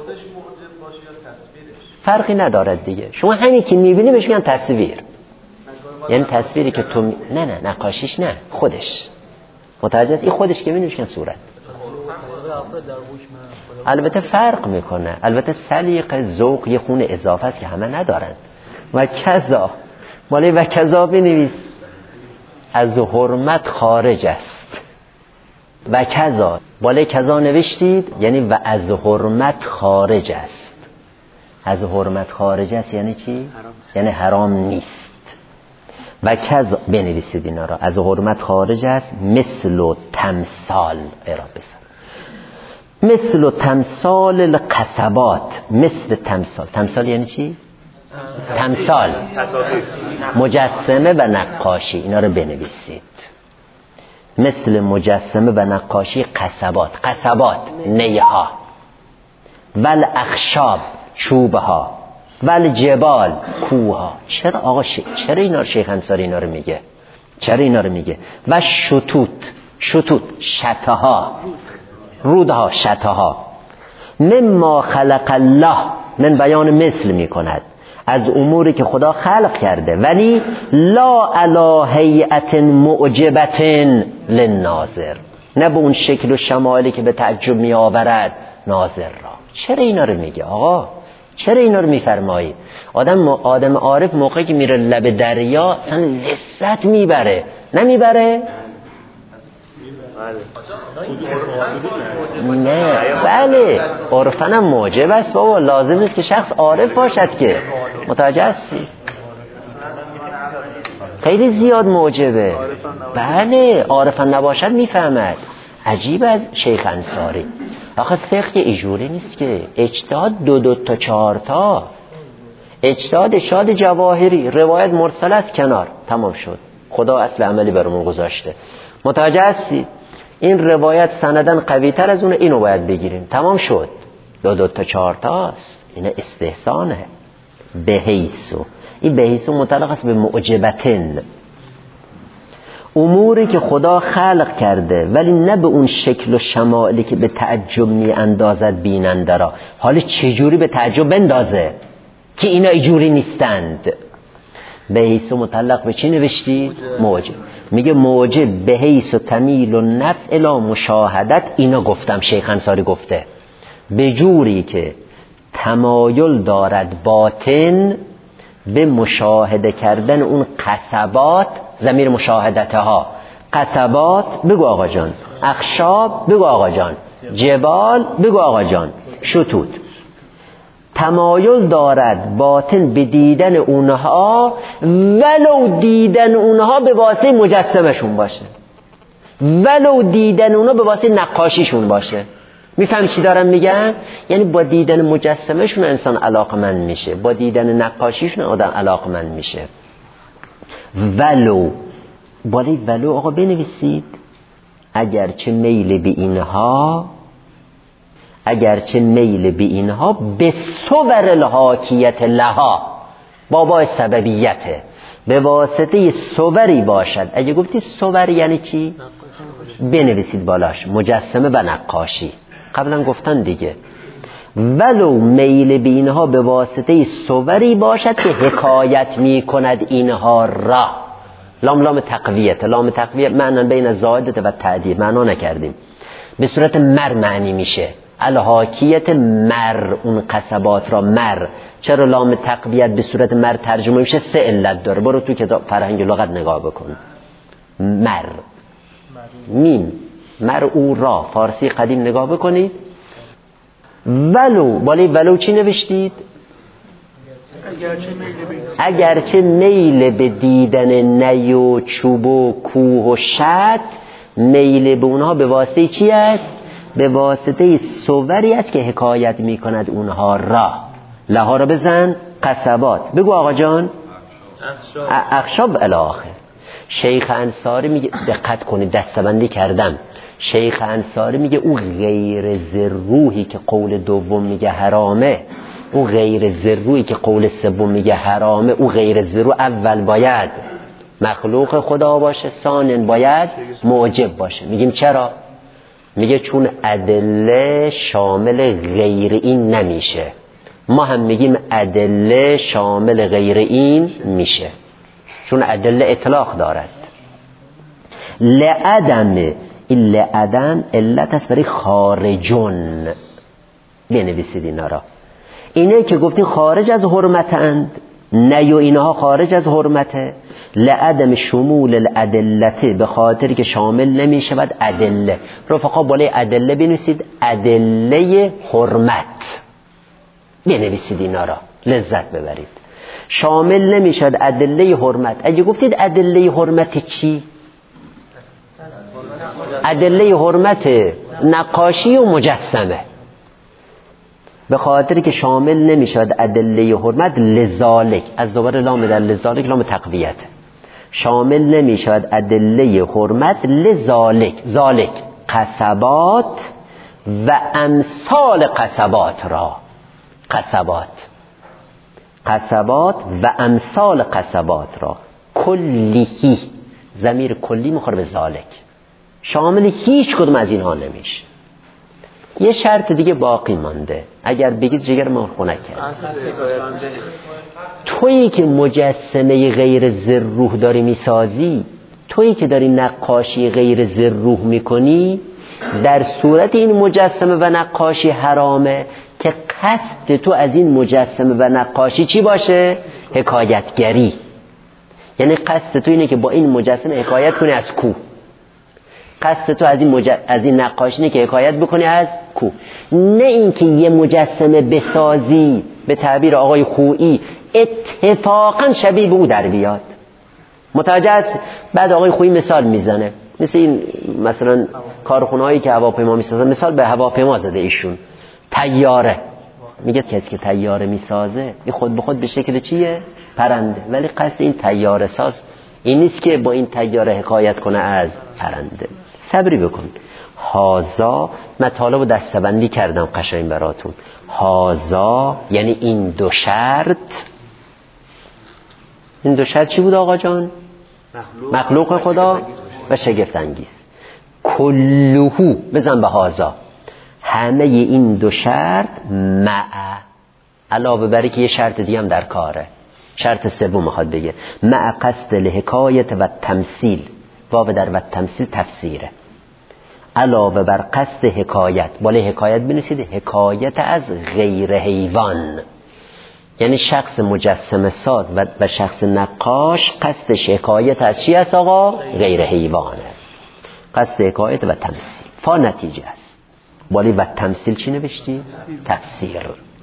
فرقی ندارد دیگه. شما همین که میبینی بهش میگن تصویر، یعنی تصویری که تو می... نه نه نقاشیش نه، خودش. متوجه است؟ این خودش که میبینیش کن صورت. البته فرق میکنه، البته سلیقه ذوق یه خون اضافه است که همه ندارند. و کذا، مالی و کذا بنویس، از حرمت خارج است. و کذا، بالای کذا نوشتید یعنی و از حرمت خارج است. از حرمت خارج است یعنی چی؟ حرام. یعنی حرام نیست. و کذا بنویسید اینا را، از حرمت خارج است. مثل و تمثال اعراب بزن، مثل و تمثال القصبات، مثل تمثال. تمثال یعنی چی؟ تمثال، مجسمه و نقاشی. اینا رو بنویسید. مثل مجسمه و نقاشی قصبات، قصبات نیها، ول اخشاب چوبها، ول جبال کوها. چرا آقا ش... چرا اینا رو شیخ انصاری اینا رو میگه؟ چرا اینا رو میگه؟ و شتوت، شتوت شتها، رودها شتها. مما خلق الله، من بیان مثل میکند از اموری که خدا خلق کرده، ولی لا علی هیئت معجبت للناظر، نه به اون شکل و شمایلی که به تعجب می آورد ناظر را. چرا اینا رو میگه آقا؟ چرا اینا رو میفرمایی؟ آدم آدم عارف موقعی که میره لب دریا اصلا لذت میبره، نمیبره؟ نه بله، عرفن هم موجب است بابا، لازم نیست که شخص عارف باشد که. متوجه هستی؟ خیلی زیاد موجبه. بله عارفن نباشد میفهمد. عجیب از شیخ انصاری. آخه فقه ایجوری نیست که اجتهاد دو دو تا چهار تا، اجتهاد شاد جواهری، روایت مرسل است کنار، تمام شد. خدا اصل عملی برامون گذاشته. متوجه هستی؟ این روایت سندن قوی تر از اونه، اینو باید بگیریم، تمام شد. دو دو تا چهار تاست. این استحسانه. بهیسو، این بهیسو مطلق است به معجبتن، اموری که خدا خلق کرده ولی نه به اون شکل و شمالی که به تعجب می اندازد بیننده را. حالا چجوری به تعجب بندازه که اینا ایجوری نیستند؟ بهیسو مطلق به چی نوشتی؟ موجب. میگه موجب بهیسو تمیل و نفس الی مشاهدت. اینا گفتم شیخ انصاری گفته، به جوری که تمایل دارد باطن به مشاهده کردن اون قصبات، ضمیر مشاهدتها، قصبات بگو آقا جان، اخشاب بگو آقا جان، جبال بگو آقا جان، شتوت. تمایل دارد باطن به دیدن اونها، ولو دیدن اونها به واسطه مجسمشون باشه، ولو دیدن اونها به واسطه نقاشیشون باشه. میفهم چی دارم میگن؟ یعنی با دیدن مجسمهشون انسان علاقمند میشه، با دیدن نقاشیشون آدم علاقمند میشه. ولو، بالای ولو آقا بنویسید، اگرچه میل به اینها، اگرچه میل به اینها به صور الحاکیت لها، بابا سببیته، به واسطه صوری باشد. اگه گفتی صور یعنی چی؟ بنویسید بالاش مجسمه و نقاشی، قبلا گفتن دیگه. ولو میل به اینها به واسطه صوری باشد که حکایت می کند اینها را. لام لام تقویت، لام تقویت معنی بین زائدت و تعدیل معنا نکردیم، به صورت مر معنی میشه، الحاکیت مر، اون قصبات را مر. چرا لام تقویت به صورت مر ترجمه میشه؟ سه علت داره، برو تو کتاب فرهنگ لغت نگاه بکن. مر، میم، مر او را، فارسی قدیم نگاه بکنید. ولو، بالای ولو چی نوشتید؟ اگرچه میل به دیدن نی و چوب و کوه و شط، میل به اونها به واسطه چی است؟ به واسطه صوری است که حکایت می کند اونها را. لها را بزن، قصبات بگو آقا جان، اخشاب الاخر. شیخ انصاری میگه، دقت کنید دستبندی کردم، شیخ انصاری میگه او غیر ذروحی که قول دوم میگه حرامه، او غیر ذروحی که قول سوم میگه حرامه، او غیر ذروح اول باید مخلوق خدا باشه، ثانیاً باید موجب باشه. میگیم چرا؟ میگه چون ادله شامل غیر این نمیشه. ما هم میگیم ادله شامل غیر این میشه، چون ادله اطلاق دارد. لعدم، این لعدم علت است برای خارجون. بنویسید اینا را. اینه که گفتیم خارج از حرمتند، نه و اینها خارج از حرمته، لعدم شمول الادلته، به خاطر که شامل نمی شود ادله. رفقا بالای ادله بنویسید ادله حرمت، بنویسید اینا را لذت ببرید. شامل نمی شود ادله حرمت. اگه گفتید ادله حرمت چی؟ ادله حرمت نقاشی و مجسمه، به خاطر که شامل نمی شود ادله حرمت. لذالک، از دوباره لام در لذالک لام تقویت، شامل نمی شود ادله حرمت. لذالک، ذالک قصبات و امثال قصبات را، قصبات قصبات و امثال قصبات را. کلیهی، ضمیر کلی میخوره به ذالک، شامل هیچ کدوم از اینها نمیشه. یه شرط دیگه باقی مانده، اگر بگید جگر من خنک کرد. تویی که مجسمه غیر ذروح داری میسازی، تویی که داری نقاشی غیر ذروح میکنی، در صورت این مجسمه و نقاشی حرامه که قصد تو از این مجسمه و نقاشی چی باشه؟ حکایتگری. یعنی قصد تو اینه که با این مجسمه حکایت کنی از کو، قصد تو از این مج... از این نقاشی اینه که حکایت بکنی از کو، نه اینکه یه مجسمه بسازی به تعبیر آقای خویی اتفاقا شبیه به او در بیاد. متوجه است؟ بعد آقای خویی مثال میزنه، مثل این مثلا کارخونه‌هایی که هواپیما میسازن، مثال به هواپیما زده ایشون. طیاره، میگه کسی که طیاره میسازه این خود به خود به شکل چیه؟ پرنده، ولی قصد این طیاره ساز این نیست که با این طیاره حکایت کنه از پرنده. صبری بکن. هازا، مطالب دستبندی کردم قشنگ براتون. هازا یعنی این دو شرط. این دو شرط چی بود آقا جان؟ مخلوق, مخلوق خدا و شگفت انگیز. کلهو بزن به هازا، همه این دو شرط مع، علاوه بر که یه شرط دیگه هم در کاره، شرط سوم میخواد بگه مع قصد الحکایت و تمثیل. واو در و تمثیل تفسیره. علاوه بر قصد حکایت، بالای حکایت بنویسید حکایت از غیر حیوان، یعنی شخص مجسمه ساز و, و شخص نقاش قصدش حکایت از چی است آقا؟ غیر حیوانه. قصد حکایت و تمثیل. فا نتیجه است. بالای و تمثیل چی نوشتی؟ تفسیر.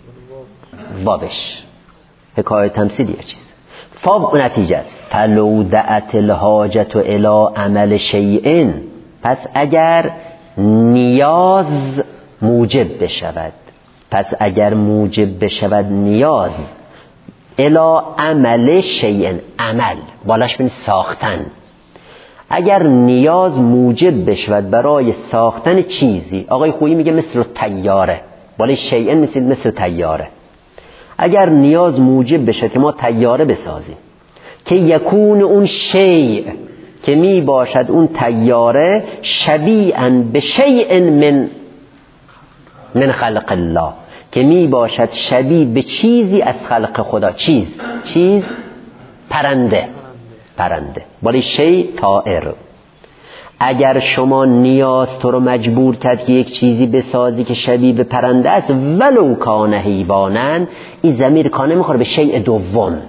بابش حکایت تمثیل یه چیز. فا نتیجه است. فلو دعت الحاجت الی عمل شیئن، پس اگر نیاز موجب بشود، پس اگر موجب بشود نیاز الی عمل شیئن، عمل بالاش بین ساختن، اگر نیاز موجب بشود برای ساختن چیزی، آقای خویی میگه مثل طیاره، بالای شیئن مثل مثل طیاره، اگر نیاز موجب بشه که ما طیاره بسازیم که یکون اون شیء که می باشد اون طیاره شبیهاً به شیء من من خلق الله، که می باشد شبیه به چیزی از خلق خدا. چیز چیز پرنده، پرنده بالای شیء طائر. اگر شما نیاز تو رو مجبور کرد که یک چیزی بسازی که شبیه به پرنده است، ولو کان حیوانن، این ضمیر کانه میخوره به شیء دوم،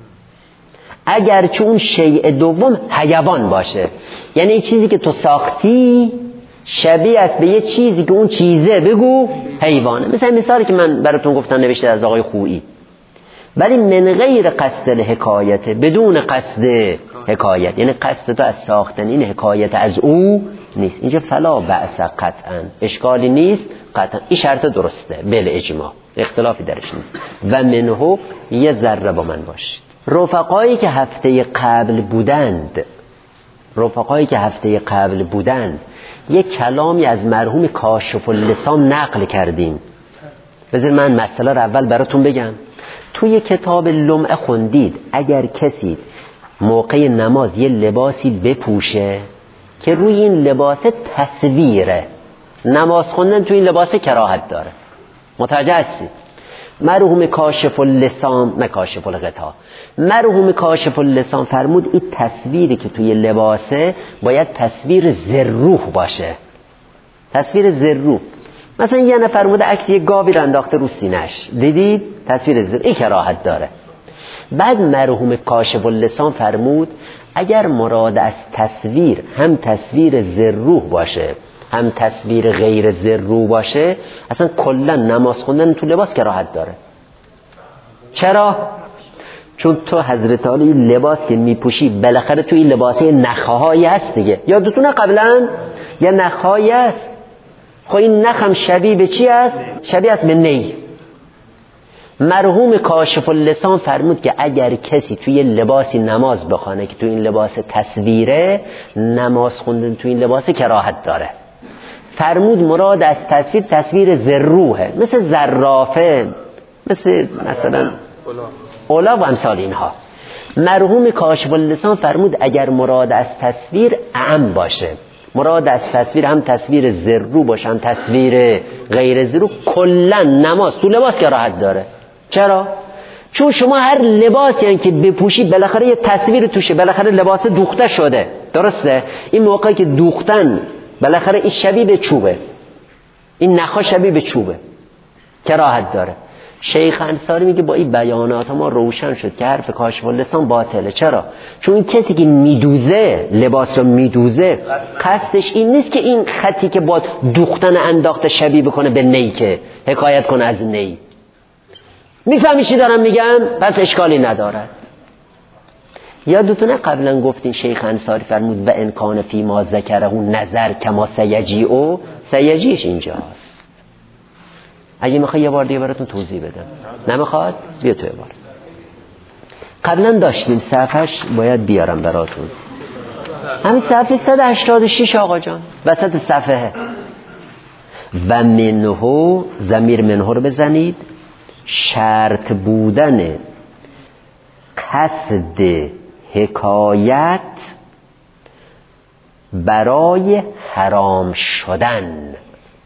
اگر چون اون شیء دوم حیوان باشه، یعنی چیزی که تو ساختی شبیه است به یه چیزی که اون چیزه بگو حیوانه. مثلا مثالی که من براتون گفتم نوشته از آقای خویی، ولی من غیر قصد الحکایت، بدون قصد حکایت، یعنی قصد تو از ساختن این حکایت از او نیست. اینجا فلا بأس قطعا، اشکالی نیست قطعا، این شرط درسته بل اجماع، اختلافی درش نیست. و منه یه ذره با من باشید. رفقایی که هفته قبل بودند، رفقایی که هفته قبل بودند یک کلامی از مرحوم کاشف اللسان نقل کردیم. بذار من مسئله رو اول براتون بگم. توی کتاب لمعه خوندید اگر کسی موقع نماز یه لباسی بپوشه که روی این لباس تصویره، نماز خوندن توی این لباس کراهت داره. متوجه هستید؟ مرحوم کاشف اللسان، نه کاشف الغطا، مرحوم کاشف اللسان فرمود این تصویری که توی لباسه باید تصویر ذروح باشه، تصویر ذروح. مثلا یه نفر فرموده عکس یه گاوی رو انداخته رو سینه‌اش، دیدید؟ تصویر ذروح، این کراهت داره. بعد مرحوم کاشف اللسان فرمود اگر مراد از تصویر هم تصویر ذروح باشه هم تصویر غیر ذروح باشه، اصلا کلا نماز خوندن تو لباس کراهت داره. چرا؟ چون تو حضرت علی لباس که میپوشی بالاخره تو این لباسه نخهایی هست دیگه، یادتونه قبلا یه نخهایی هست. خب این نخ هم شبیه به چی است؟ شبیه است به نی. مرحوم کاشف اللسان فرمود که اگر کسی توی لباسی نماز بخونه که توی این لباس تصویره، نماز خوندن توی این لباس کراهت داره. فرمود مراد از تصویر تصویر ذروحه، مثل زرافه، مثل مثلا اولا و امثال اینها. مرحوم کاشف اللسان فرمود اگر مراد از تصویر اعم باشه، مراد از تصویر هم تصویر ذرو باشه هم تصویر غیر ذرو، کلا نماز تو لباس کراهت داره. چرا؟ چون شما هر لباسی یعنی که بپوشی بالاخره یه تصویر توشه، بالاخره لباس دوخته شده، درسته؟ این موقعی که دوختن بالاخره این شبیه به چوبه، این نخا شبیه به چوبه، کراهت داره. شیخ انصاری میگه با این بیانات ما روشن شد که حرف کاشف اللسان باطله. چرا؟ چون این کسی که میدوزه لباس رو میدوزه قصدش این نیست که این خطی که با دوختن انداخته شبیه بکنه به نی، که حکایت کنه از نی. میفهمی چی دارم میگم؟ پس اشکالی ندارد. یادتونه قبلا گفتین شیخ انصاری فرمود و ان کان فی ما ذکره نظر کما سیجیء، سیجیش اینجاست. اگه میخوای یه بار دیگه براتون توضیح بدم، نمیخواد؟ بیا تو یه بار. قبلا داشتیم صفحش باید بیارم براتون، همین صفحه صد و هشتاد و شش آقا جان، وسط صفحه. و منهو، ضمیر منهو رو بزنید، شرط بودن قصد حکایت برای حرام شدن.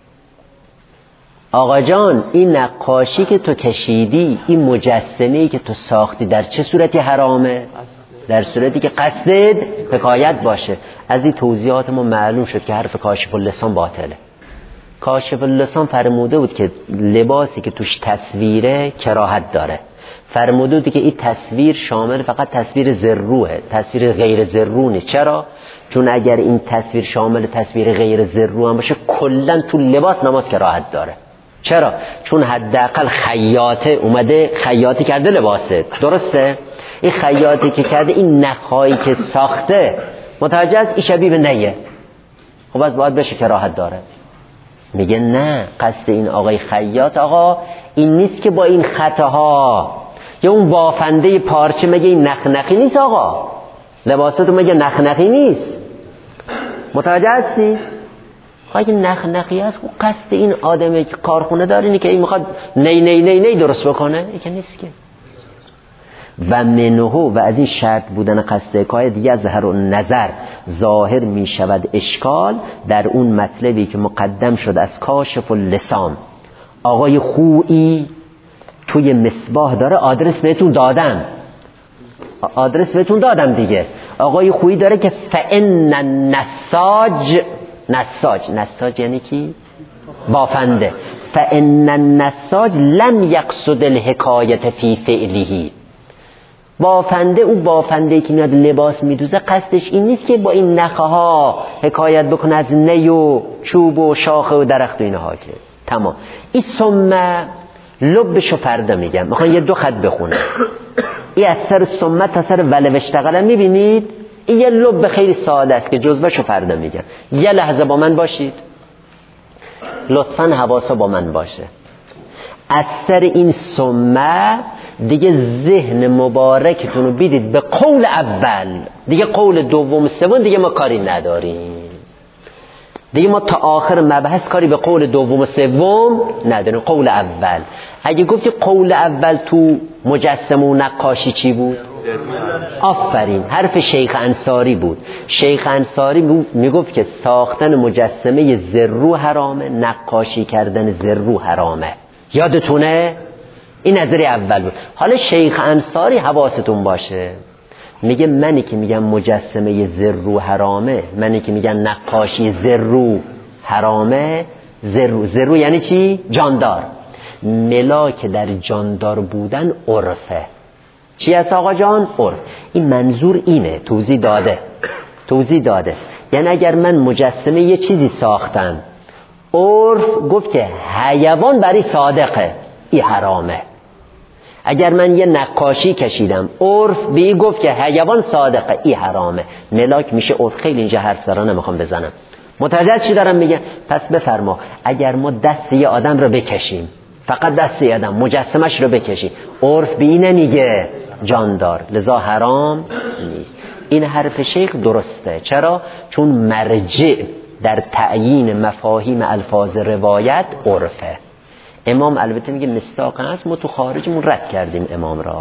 آقا جان این نقاشی که تو کشیدی، این مجسمه‌ای که تو ساختی در چه صورتی حرامه؟ در صورتی که قصدت حکایت باشه. از این توضیحات ما معلوم شد که حرف کاشف اللسان باطله. کاشف اللسان فرموده بود که لباسی که توش تصویره کراهت داره. فرموده بود که این تصویر شامل فقط تصویر ذروحه، تصویر غیر ذرو نیست. چرا؟ چون اگر این تصویر شامل تصویر غیر ذرو هم باشه کلا تو لباس نماز کراهت داره. چرا؟ چون حداقل خیاطه اومده خیاطی کرده لباسه، درسته؟ این خیاطی که کرده این نخایی که ساخته متوجه است این شبیه به نیه، خب از باید بشه کراهت داره. میگه نه، قصد این آقای خیاط آقا این نیست که با این خطاها یا اون بافنده پارچه مگه این نخنخی نیست آقا؟ لباستو مگه نخنخی نیست؟ متوجه هستی؟ اگه نخنخی هست قصد این آدمی که کارخونه داره اینه که این میخواد نی نی نی نی درست بکنه، این که نیست که. و منهو، و از این شرط بودن قصد حکایت یظهر النظر، ظاهر می شود اشکال در اون مطلبی که مقدم شد از کاشف اللسان. آقای خویی توی مصباح داره، آدرس بهتون دادم، آدرس بهتون دادم دیگه. آقای خویی داره که فإن النساج، نساج، نساج یعنی کی؟ بافنده. فإن النساج لم یقصد الحکایت فی فعله. بافنده، اون بافنده که میاد لباس میدوزه قصدش این نیست که با این نخه ها حکایت بکنه از نی و چوب و شاخه و درخت و اینها که تمام. این سمه لبشو فردا میگم، میخوان یه دو خط بخونه. این از سر سمه تا سر ولو اشتغل میبینید، این یه لب خیلی ساده است که جزوهشو فردا میگم. یه لحظه با من باشید لطفاً، حواسا با من باشه. از سر این سمه دیگه ذهن مبارکتون رو بیدید به قول اول، دیگه قول دوم سوم دیگه ما کاری نداریم، دیگه ما تا آخر مبحث کاری به قول دوم و سوم نداریم. قول اول، اگه گفتی قول اول تو مجسمه و نقاشی چی بود؟ آفرین، حرف شیخ انصاری بود. شیخ انصاری میگفت که ساختن مجسمه ذرو حرامه، نقاشی کردن ذرو حرامه. یادتونه؟ این نظری اول بود. حالا شیخ انصاری حواستون باشه میگه منی که میگم مجسمه ذرو حرامه، منی که میگم نقاشی ذرو حرامه، ذرو ذرو یعنی چی؟ جاندار. ملاک در جاندار بودن عرفه. چی هست آقا جان؟ عرف. این منظور اینه، توضیح داده توضیح داده یعنی اگر من مجسمه یه چیزی ساختم، عرف گفت که حیوان برای صادقه، این حرامه. اگر من یه نقاشی کشیدم، عرف به این گفت که حیوان صادقه، این حرامه. ملاک میشه عرف. خیلی اینجا حرف دارم نمیخوام بزنم، متوجه چی دارم میگم؟ پس بفرما اگر ما دست یه آدم رو بکشیم، فقط دست یه آدم مجسمش رو بکشیم، عرف به این نمیگه جاندار، لذا حرام نیست. این حرف شیخ درسته. چرا؟ چون مرجع در تعیین مفاهیم الفاظ روایت عرفه. امام البته میگه مستاق هست، ما تو خارجمون رد کردیم امام را.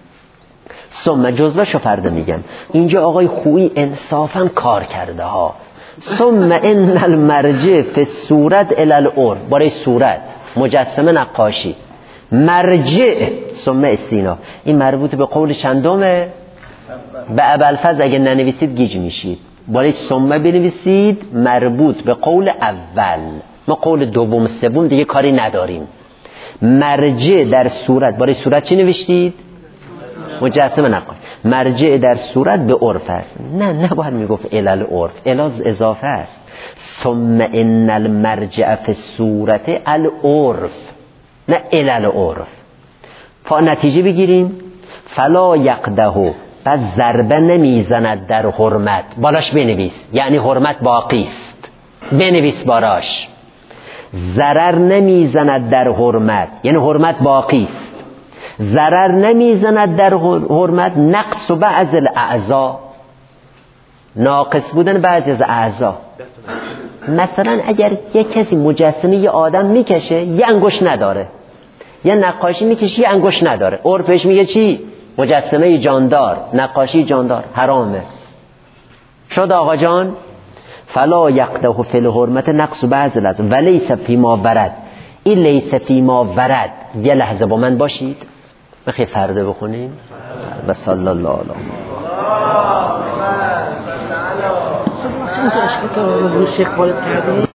ثم جزوه شو فرده میگم اینجا آقای خویی انصافا کار کرده ها. ثم ان المرجع فی الصورت الی العرف، برای صورت مجسمه نقاشی مرجع ثم استینا، این مربوط به قول چندمه؟ به ابوالفضل. اگه ننویسید گیج میشید، برای ثم بنویسید مربوط به قول اول. ما قول دوم سوم دیگه کاری نداریم. مرجع در صورت، برای صورت چی نوشتید؟ مجسمه نقاش. مرجع در صورت به عرف است. نه نباید میگفت الال عرف، الاز اضافه است. ثم ان المرجع فی الصورت العرف، نه الال عرف. فا نتیجه بگیریم فلا یقده، پس ضربه نمیزند در حرمت. بالاش بنویس یعنی حرمت باقی است، بنویس باراش. ضرر نمیزند در حرمت یعنی حرمت باقی است. ضرر نمیزند در حرمت نقص و بعض الاعضا، ناقص بودن بعضی از اعضا. مثلا اگر یک کسی مجسمه یه آدم میکشه یه انگشت نداره، یه نقاشی میکشه یه انگشت نداره، عرفش میگه چی؟ مجسمه جاندار، نقاشی جاندار، حرامه. شد آقا جان؟ فلا یقده فی الحرمت نقص و بعض الاعضا ولیس فیما ورد. این لیس فیما ورد، یه لحظه با من باشید بخی فرده بخونیم. و صلی الله علیه و سلم.